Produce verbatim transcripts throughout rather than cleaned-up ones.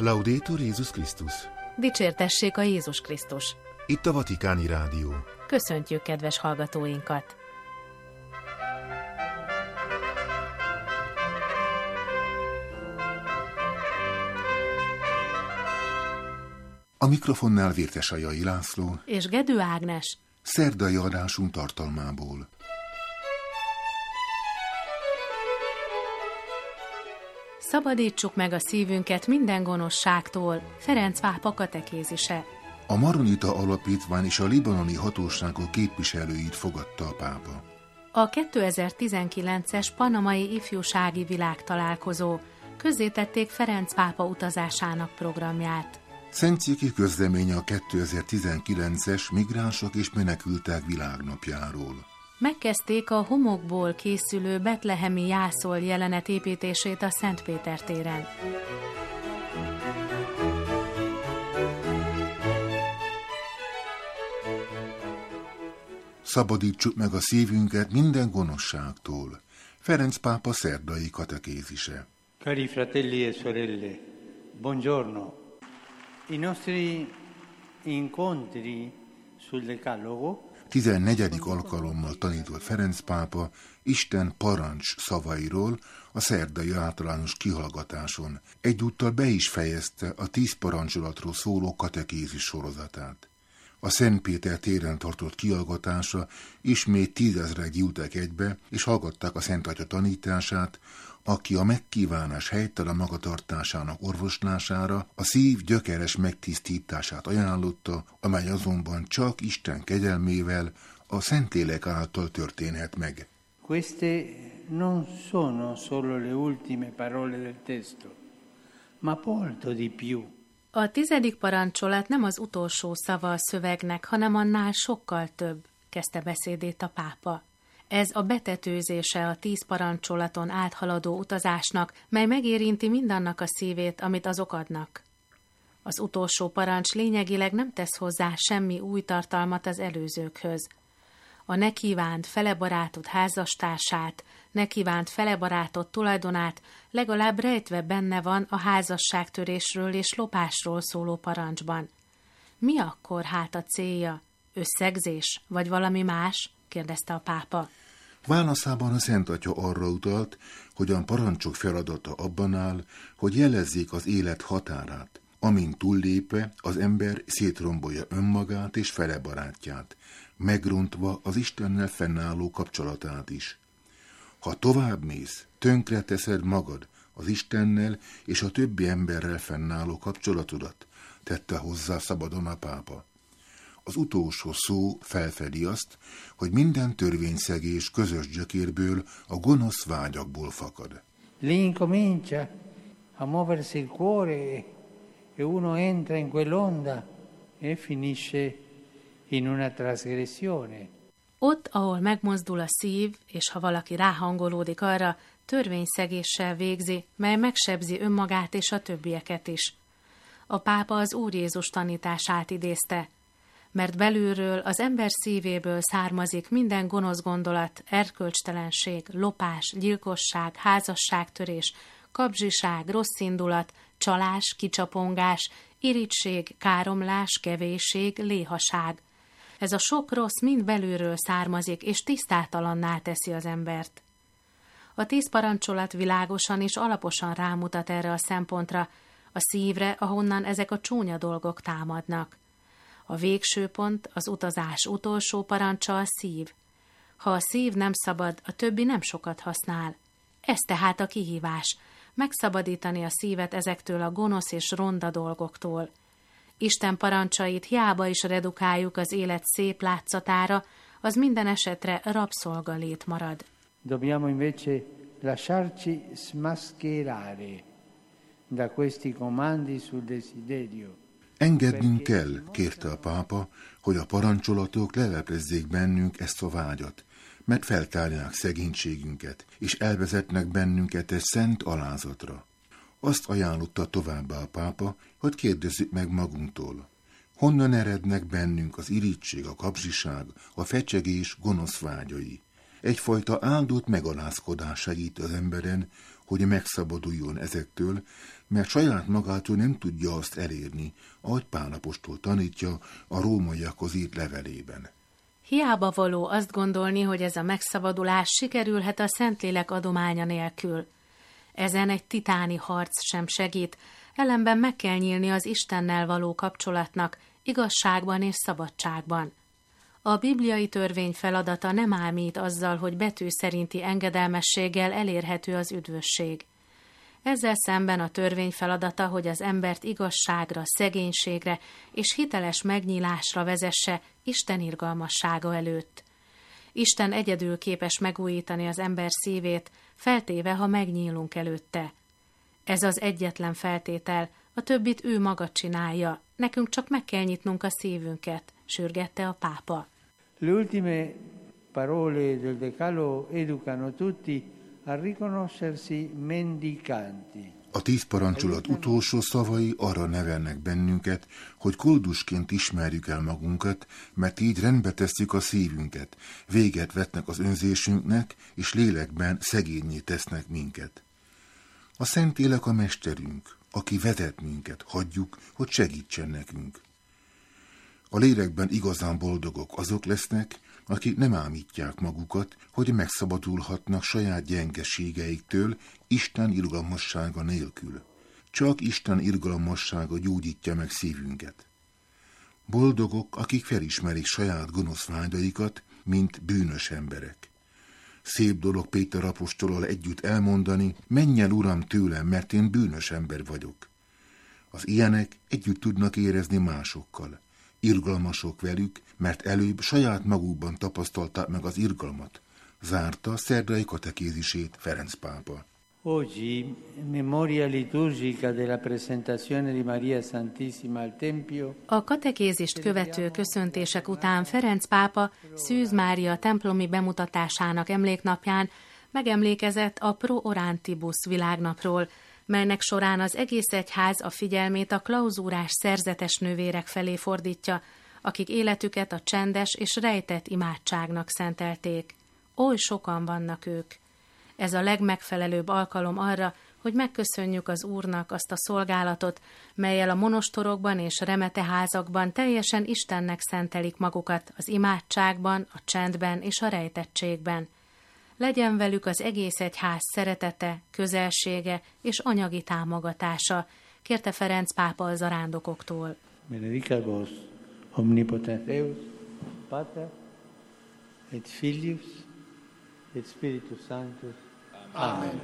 Laudetur Jézus Krisztus! Dicsértessék a Jézus Krisztus! Itt a Vatikáni Rádió. Köszöntjük kedves hallgatóinkat! A mikrofonnál Vértesajai László és Gedő Ágnes. Szerdai adásunk tartalmából. Szabadítsuk meg a szívünket minden gonoszságtól. Ferenc pápa katekézise. A Maronita Alapítvány és a libanoni hatóságok képviselőit fogadta a pápa. A kétezer-tizenkilences panamai ifjúsági világtalálkozó. Közzétették Ferenc pápa utazásának programját. Szentciki közleménye a kétezer-tizenkilences migránsok és menekültek világnapjáról. Megkezdték a homokból készülő betlehemi jászol jelenet építését a Szent Péter téren. Szabadítsuk meg a szívünket minden gonoszságtól. Ferenc pápa szerdai katekézise. Cari fratelli e sorelle, buongiorno. I nostri incontri sul Decalogo tizennegyedik alkalommal tanított Ferenc pápa Isten parancs szavairól a szerdai általános kihallgatáson. Egyúttal be is fejezte a tíz parancsolatról szóló katekézis sorozatát. A Szent Péter téren tartott kihallgatása ismét tízezrek gyűltek egybe, és hallgatták a Szent Atya tanítását, aki a megkívánás helytelen magatartásának orvoslására a szív gyökeres megtisztítását ajánlotta, amely azonban csak Isten kegyelmével, a Szentlélek által történhet meg. Queste non sono solo le ultime parole del testo, ma molto di più. A tizedik parancsolat nem az utolsó szava a szövegnek, hanem annál sokkal több, kezdte beszédét a pápa. Ez a betetőzése a tíz parancsolaton áthaladó utazásnak, mely megérinti mindannak a szívét, amit azok adnak. Az utolsó parancs lényegileg nem tesz hozzá semmi új tartalmat az előzőkhöz. A ne kívánt felebarátott házastársát, ne kívánt felebarátott tulajdonát legalább rejtve benne van a házasságtörésről és lopásról szóló parancsban. Mi akkor hát a célja? Összegzés, vagy valami más? Kérdezte a pápa. Válaszában a Szent Atya arra utalt, hogy a parancsok feladata abban áll, hogy jelezzék az élet határát, amint túllépve az ember szétrombolja önmagát és felebarátját, megrontva az Istennel fennálló kapcsolatát is. Ha tovább mész, tönkre teszed magad, az Istennel és a többi emberrel fennálló kapcsolatodat, tette hozzá szabadon a pápa. Az utolsó szó felfedi azt, hogy minden törvényszegés közös gyökérből, a gonosz vágyakból fakad. Lì incomincia a muoversi il cuore e uno entra in quell'onda e finisce in una trasgressione. Ott, ahol megmozdul a szív, és ha valaki ráhangolódik arra, törvényszegéssel végzi, mely megsebzi önmagát és a többieket is. A pápa az Úr Jézus tanítását idézte, mert belülről, az ember szívéből származik minden gonosz gondolat, erkölcstelenség, lopás, gyilkosság, házasságtörés, kapzsiság, rosszindulat, csalás, kicsapongás, irigység, káromlás, kevésség, léhaság. Ez a sok rossz mind belülről származik, és tisztátalanná teszi az embert. A tíz parancsolat világosan és alaposan rámutat erre a szempontra, a szívre, ahonnan ezek a csúnya dolgok támadnak. A végső pont, az utazás utolsó parancsa a szív. Ha a szív nem szabad, a többi nem sokat használ. Ez tehát a kihívás, megszabadítani a szívet ezektől a gonosz és ronda dolgoktól. Isten parancsait hiába is redukáljuk az élet szép látszatára, az minden esetre rabszolgalét marad. Dobbiamo invece lasciarci smascherare da questi comandi sul desiderio. Engednünk kell, kérte a pápa, hogy a parancsolatok leleplezzék bennünk ezt a vágyat, mert feltárják szegénységünket, és elvezetnek bennünket egy szent alázatra. Azt ajánlotta továbbá a pápa, hogy kérdezzük meg magunktól, honnan erednek bennünk az irigység, a kapzsiság, a fecsegés gonosz vágyai. Egyfajta áldott megalázkodás segít az emberen, hogy megszabaduljon ezektől, mert saját magától nem tudja azt elérni, ahogy Pál apostol tanítja a rómaiakhoz írt levelében. Hiába való azt gondolni, hogy ez a megszabadulás sikerülhet a Szentlélek adománya nélkül. Ezen egy titáni harc sem segít, ellenben meg kell nyílni az Istennel való kapcsolatnak, igazságban és szabadságban. A bibliai törvény feladata nem ámít azzal, hogy betű szerinti engedelmességgel elérhető az üdvösség. Ezzel szemben a törvény feladata, hogy az embert igazságra, szegénységre és hiteles megnyílásra vezesse Isten irgalmassága előtt. Isten egyedül képes megújítani az ember szívét, feltéve, ha megnyílunk előtte. Ez az egyetlen feltétel, a többit ő maga csinálja, nekünk csak meg kell nyitnunk a szívünket, sürgette a pápa. Le ultime parole del Decalogo educano tutti a riconoscersi mendicanti. A tíz parancsolat utolsó szavai arra nevelnek bennünket, hogy koldusként ismerjük el magunkat, mert így rendbe tesszük a szívünket, véget vetnek az önzésünknek, és lélekben szegényé tesznek minket. A Szentlélek a mesterünk, aki vezet minket, hagyjuk, hogy segítsen nekünk. A lélekben igazán boldogok azok lesznek, akik nem ámítják magukat, hogy megszabadulhatnak saját gyengeségeiktől Isten irgalmassága nélkül. Csak Isten irgalmassága gyógyítja meg szívünket. Boldogok, akik felismerik saját gonosz vágyaikat, mint bűnös emberek. Szép dolog Péter apostolal együtt elmondani, menj el, Uram, tőlem, mert én bűnös ember vagyok. Az ilyenek együtt tudnak érezni másokkal. Irgalmasok velük, mert előbb saját magukban tapasztalták meg az irgalmat, zárta szerdai katekézisét Ferenc pápa. Oggi, memoria liturgica della presentazione di Maria Santissima al Tempio. A katekézist követő köszöntések után Ferenc pápa Szűz Mária templomi bemutatásának emléknapján megemlékezett a Pro Orantibus világnapról, melynek során az egész egyház a figyelmét a klauzúrás szerzetes nővérek felé fordítja, akik életüket a csendes és rejtett imádságnak szentelték. Oly sokan vannak ők. Ez a legmegfelelőbb alkalom arra, hogy megköszönjük az Úrnak azt a szolgálatot, mellyel a monostorokban és remeteházakban teljesen Istennek szentelik magukat az imádságban, a csendben és a rejtettségben. Legyen velük az egész egyház szeretete, közelsége és anyagi támogatása, kérte Ferenc pápa a zarándokoktól. Benedicat vos omnipotens Deus, Pater, et Filius, et Spiritus Sanctus. Amen.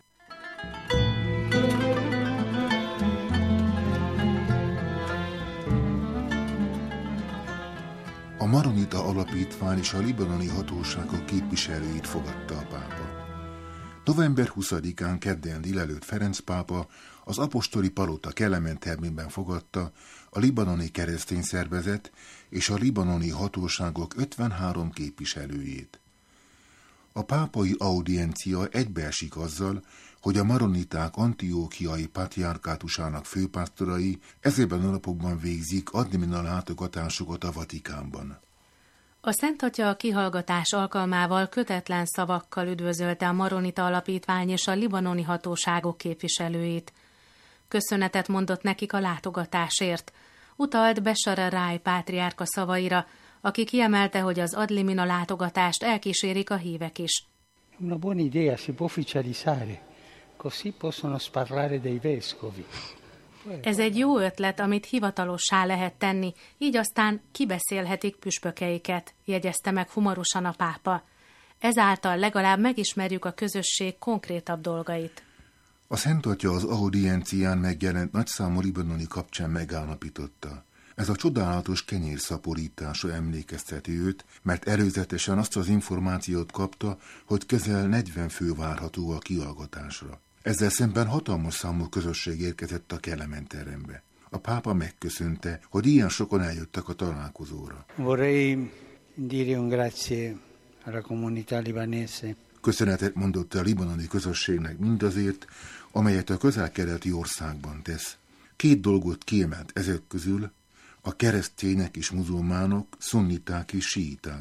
A Maronita Alapítvány és a libanoni hatóságok képviselőit fogadta a pápa. november huszadikán kedden délelőtt Ferenc pápa az apostoli palota Kelemen termében fogadta a libanoni keresztény szervezet és a libanoni hatóságok ötvenhárom képviselőjét. A pápai audiencia egybeesik azzal, hogy a maroniták Antiókiai patriárkátusának főpásztorai ezekben a napokban végzik admina látogatásokat a Vatikánban. A Szent Atya a kihallgatás alkalmával kötetlen szavakkal üdvözölte a Maronita Alapítvány és a libanoni hatóságok képviselőit. Köszönetet mondott nekik a látogatásért. Utalt Beshara Rai pátriárka szavaira, aki kiemelte, hogy az adlimina látogatást elkísérik a hívek is. Una buona idea, si può ufficializzare, così possono sparlare dei vescovi. Ez egy jó ötlet, amit hivatalossá lehet tenni, így aztán kibeszélhetik püspökeiket, jegyezte meg humorusan a pápa. Ezáltal legalább megismerjük a közösség konkrétabb dolgait. A Szent Atya az audiencián megjelent nagyszámú libanoni kapcsán megállapította. Ez a csodálatos kenyérszaporítása emlékezteti őt, mert előzetesen azt az információt kapta, hogy közel negyven fő várható a kihallgatásra. Ezzel szemben hatalmas számú közösség érkezett a Kelemen terembe. A pápa megköszönte, hogy ilyen sokan eljöttek a találkozóra. Vorrei dire un grazie alla comunità libanese. Köszönetet mondott a libanoni közösségnek mindazért, amelyet a közel-keleti országban tesz. Két dolgot kiemelt ezek közül, a keresztények és muzulmánok, szunniták és síiták,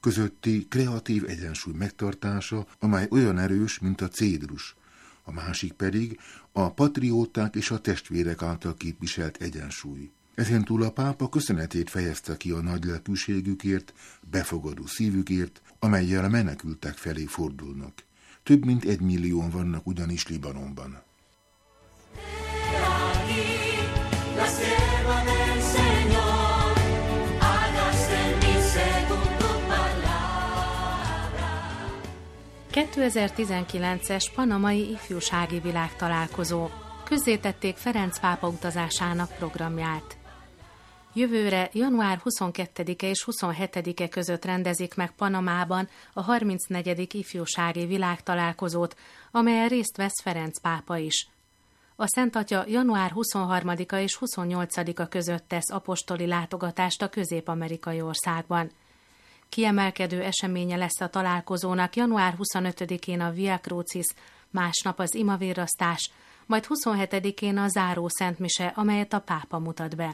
közötti kreatív egyensúly megtartása, amely olyan erős, mint a cédrus. A másik pedig a patrióták és a testvérek által képviselt egyensúly. Ezen túl a pápa köszönetét fejezte ki a nagy lelkűségükért, befogadó szívükért, amellyel a menekültek felé fordulnak. Több mint egy millióan vannak ugyanis Libanonban. kétezer-tizenkilences panamai ifjúsági világtalálkozó. Közzétették Ferenc pápa utazásának programját. Jövőre január huszonkettedike és huszonhetedike között rendezik meg Panamában a harmincnegyedik ifjúsági világtalálkozót, amelyen részt vesz Ferenc pápa is. A Szent Atya január huszonharmadika és huszonnyolcadika között tesz apostoli látogatást a közép-amerikai országban. Kiemelkedő eseménye lesz a találkozónak január huszonötödikén a Via Crucis, másnap az imavérrasztás, majd huszonhetedikén a záró szentmise, amelyet a pápa mutat be.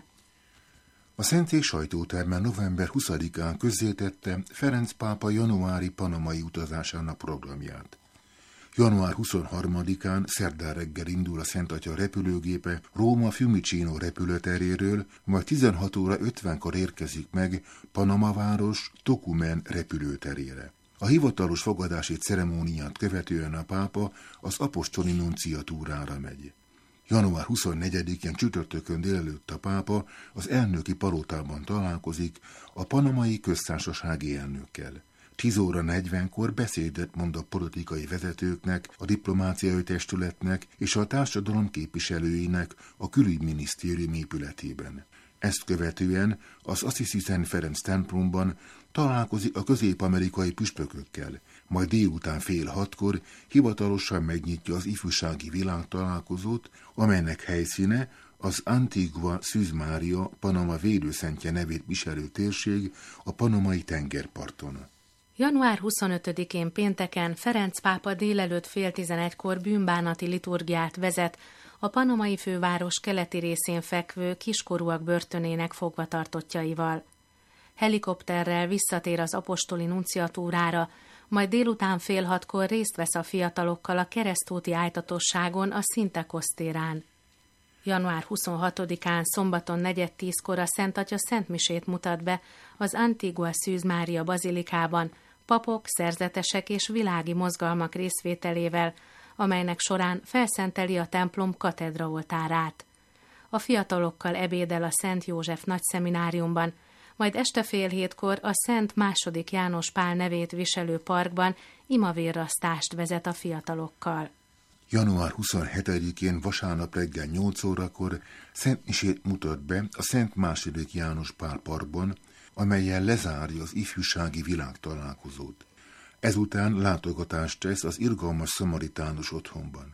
A Szentszék sajtóterme november huszadikán közzétette Ferenc pápa januári panamai utazásának programját. január huszonharmadikán szerdán reggel indul a Szent Atya repülőgépe Róma Fiumicino repülőteréről, majd tizenhat óra ötvenkor érkezik meg Panama város Tocumen repülőterére. A hivatalos fogadási ceremóniát követően a pápa az apostoli nunciatúrára megy. január huszonnegyedikén csütörtökön délelőtt a pápa az elnöki palotában találkozik a panamai köztársasági elnökkel. tíz óra negyvenkor beszédet mond a politikai vezetőknek, a diplomáciai testületnek és a társadalom képviselőinek a külügyminisztérium épületében. Ezt követően az Assisi Szent Ferenc templomban találkozik a közép-amerikai püspökökkel, majd délután fél hatkor hivatalosan megnyitja az ifjúsági világtalálkozót, amelynek helyszíne az Antigua Szűz Mária Panama védőszentje nevét viselő térség a panamai tengerparton. január huszonötödikén pénteken Ferenc pápa délelőtt fél tizenegykor bűnbánati liturgiát vezet a panamai főváros keleti részén fekvő kiskorúak börtönének fogvatartottjaival. Helikopterrel visszatér az apostoli nunciatúrára, majd délután fél hatkor részt vesz a fiatalokkal a keresztúti ájtatosságon a Szintekosztérán. január huszonhatodikán szombaton negyed tízkor a Szent Atya szentmisét mutat be az Antigua Szűz Mária bazilikában, papok, szerzetesek és világi mozgalmak részvételével, amelynek során felszenteli a templom katedraoltárát. A fiatalokkal ebédel a Szent József Nagyszemináriumban, majd este fél hétkor a Szent második János Pál nevét viselő parkban imavérrasztást vezet a fiatalokkal. január huszonhetedikén vasárnap reggel nyolc órakor szentmisét mutat be a Szent második János Pál parkban, amellyel lezárja az ifjúsági világtalálkozót. Ezután látogatást tesz az irgalmas szamaritános otthonban.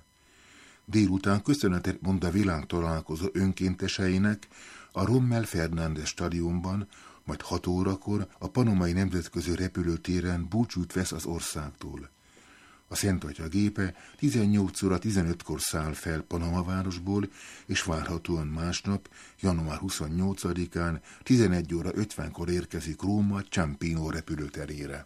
Délután köszönetet mond a világtalálkozó önkénteseinek a Rommel Fernández stadionban, majd hat órakor a panamai nemzetközi repülőtéren búcsút vesz az országtól. A Szent Atya gépe tizennyolc óra tizenötkor száll fel Panama városból, és várhatóan másnap, január huszonnyolcadikán tizenegy óra ötvenkor érkezik Róma Ciampino repülőterére.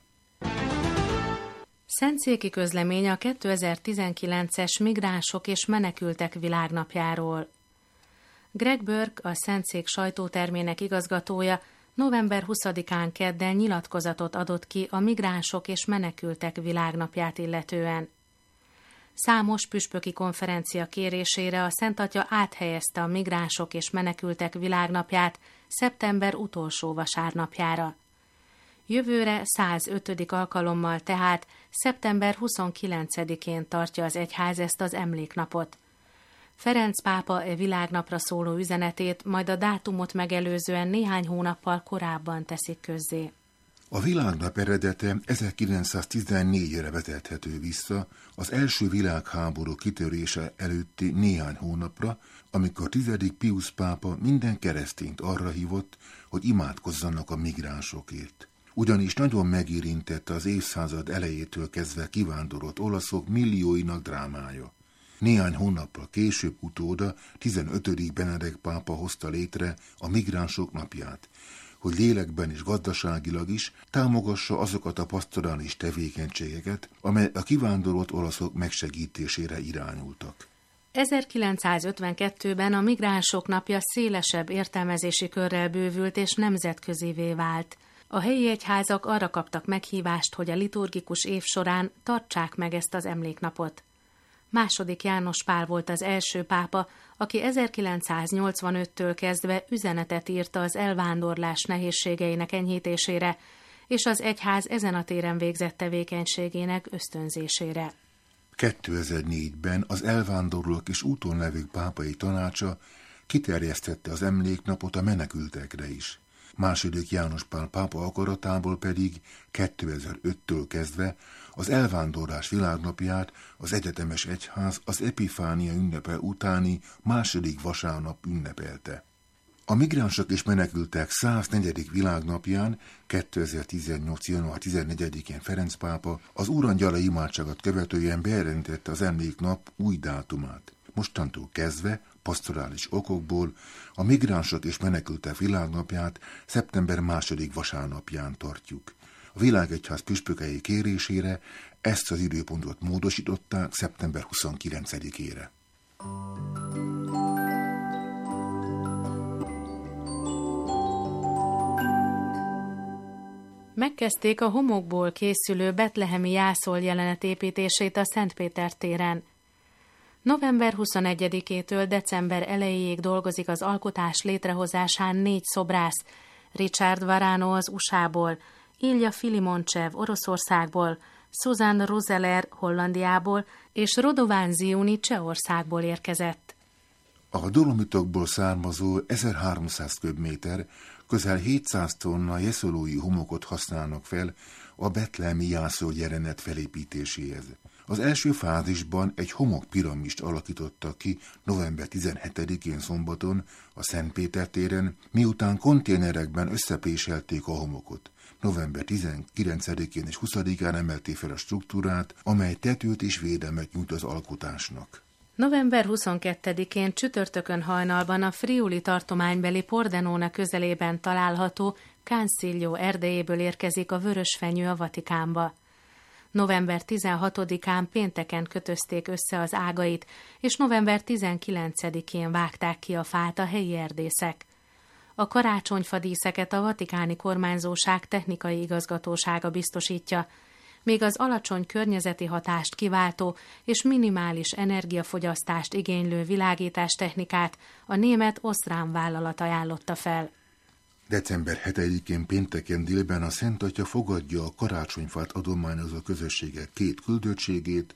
Szentszéki közlemény a kétezer-tizenkilences migránsok és menekültek világnapjáról. Greg Burke, a Szentszék sajtótermének igazgatója, november huszadikán kedden nyilatkozatot adott ki a migránsok és menekültek világnapját illetően. Számos püspöki konferencia kérésére a Szent Atya áthelyezte a migránsok és menekültek világnapját szeptember utolsó vasárnapjára. Jövőre százötödik alkalommal, tehát szeptember huszonkilencedikén tartja az egyház ezt az emléknapot. Ferenc pápa e világnapra szóló üzenetét majd a dátumot megelőzően néhány hónappal korábban teszik közzé. A világnap eredete ezerkilencszáztizennégyre vezethető vissza, az első világháború kitörése előtti néhány hónapra, amikor tizedik Piusz pápa minden keresztényt arra hívott, hogy imádkozzanak a migránsokért. Ugyanis nagyon megérintette az évszázad elejétől kezdve kivándorolt olaszok millióinak drámája. Néhány hónappal később utóda, tizenötödik Benedek pápa hozta létre a migránsok napját, hogy lélekben és gazdaságilag is támogassa azokat a pastorális tevékenységeket, amely a kivándorolt olaszok megsegítésére irányultak. ezerkilencszázötvenkettőben a Migránsok Napja szélesebb értelmezési körrel bővült és nemzetközivé vált. A helyi egyházak arra kaptak meghívást, hogy a liturgikus év során tartsák meg ezt az emléknapot. Második János Pál volt az első pápa, aki ezerkilencszáznyolcvanöttől kezdve üzenetet írta az elvándorlás nehézségeinek enyhítésére és az egyház ezen a téren végzett tevékenységének ösztönzésére. kétezer-négyben az elvándorlók és úton levők pápai tanácsa kiterjesztette az emléknapot a menekültekre is. Második János Pál pápa akaratából pedig kétezer-öttől kezdve az elvándorlás világnapját az egyetemes egyház az Epifánia ünnepe utáni második vasárnap ünnepelte. A migránsok és menekültek száznegyedik világnapján kétezer-tizennyolc. január tizennegyedikén Ferenc pápa az Úrangyala imádságot követően bejelentette az emléknap új dátumát. Mostantól kezdve pastorális okokból a migránsok és menekültek világnapját szeptember második vasárnapján tartjuk. A világegyház püspökei kérésére ezt az időpontot módosították szeptember huszonkilencedikére. Megkezdték a homokból készülő betlehemi jászol jelenet építését a Szent Péter téren. november huszonegyedikétől december elejéig dolgozik az alkotás létrehozásán négy szobrász, Richard Varano az u es á-ból, Ilja Filimonchev Oroszországból, Susan Roseler Hollandiából és Rodován Ziuni Csehországból érkezett. A dolomitokból származó ezerháromszáz köbméter, közel hétszáz tonna jeszolói homokot használnak fel a betlehemi jászol jelenet felépítéséhez. Az első fázisban egy homokpiramist alakítottak ki november tizenhetedikén szombaton a Szent Péter téren, miután konténerekben összepréselték a homokot. november tizenkilencedikén és huszadikán emelték fel a struktúrát, amely tetőt és védelmet nyújt az alkotásnak. november huszonkettedikén csütörtökön hajnalban a Friuli tartománybeli Pordenone közelében található Cansiglio erdejéből érkezik a vörösfenyő a Vatikánba. november tizenhatodikán pénteken kötözték össze az ágait, és november tizenkilencedikén vágták ki a fát a helyi erdészek. A karácsonyfadíszeket a vatikáni kormányzóság technikai igazgatósága biztosítja, még az alacsony környezeti hatást kiváltó és minimális energiafogyasztást igénylő világítástechnikát a német Osram vállalat ajánlotta fel. december hetedikén pénteken délben a Szent Atya fogadja a karácsonyfát adományozó közösségek két küldöttségét,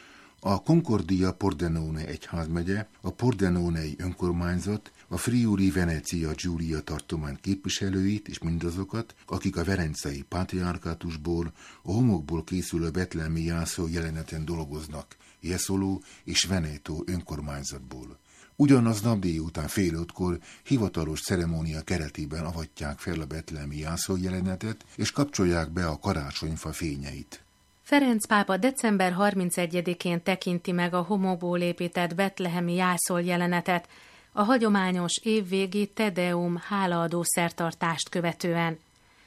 a Concordia Pordenone egyházmegye, a Pordenonei önkormányzat, a Friuli Venezia Giulia tartomány képviselőit és mindazokat, akik a verencei pátriárkátusból, a homokból készülő betlehemi jászol jeleneten dolgoznak, Jesolo és Veneto önkormányzatból. Ugyanaznap délután fél ötkor hivatalos ceremónia keretében avatják fel a betlehemi jászol jelenetet, és kapcsolják be a karácsonyfa fényeit. Ferenc pápa december harmincegyedikén tekinti meg a homokból épített betlehemi jászol jelenetet, a hagyományos évvégi Te Deum hálaadó szertartást követően.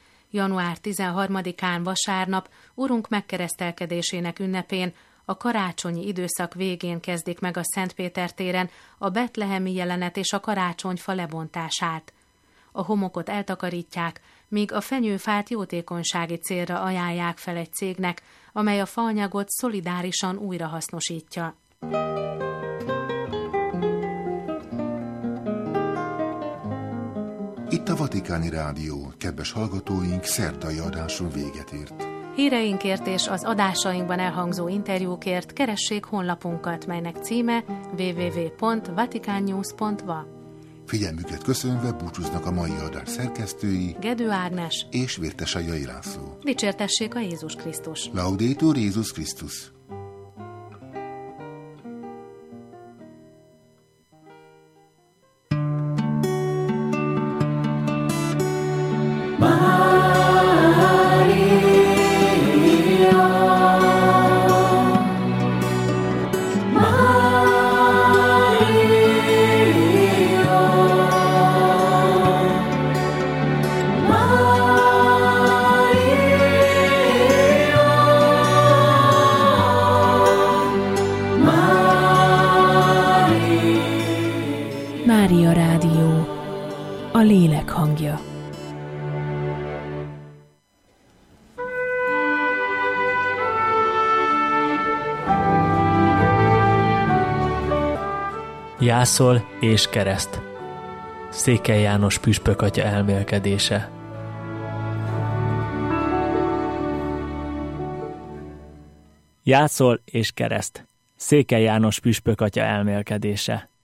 január tizenharmadikán vasárnap Urunk megkeresztelkedésének ünnepén a karácsonyi időszak végén kezdik meg a Szent Péter téren a betlehemi jelenet és a karácsonyfa lebontását. A homokot eltakarítják, míg a fenyőfát jótékonysági célra ajánlják fel egy cégnek, amely a faanyagot szolidárisan újrahasznosítja. Itt a Vatikáni Rádió, kedves hallgatóink, szerdai adáson véget ért. Híreinkért és az adásainkban elhangzó interjúkért keressék honlapunkat, melynek címe double-u double-u double-u pont vaticannews pont va. Figyelmüket köszönve búcsúznak a mai adás szerkesztői Gedő Ágnes és Vértesai László. Dicsértessék a Jézus Krisztus! Laudetur Jézus Krisztus! Maria, hangja. Jászol és kereszt. Székely János püspök atya elmélkedése. Jászol és kereszt. Székely János püspök atya elmélkedése.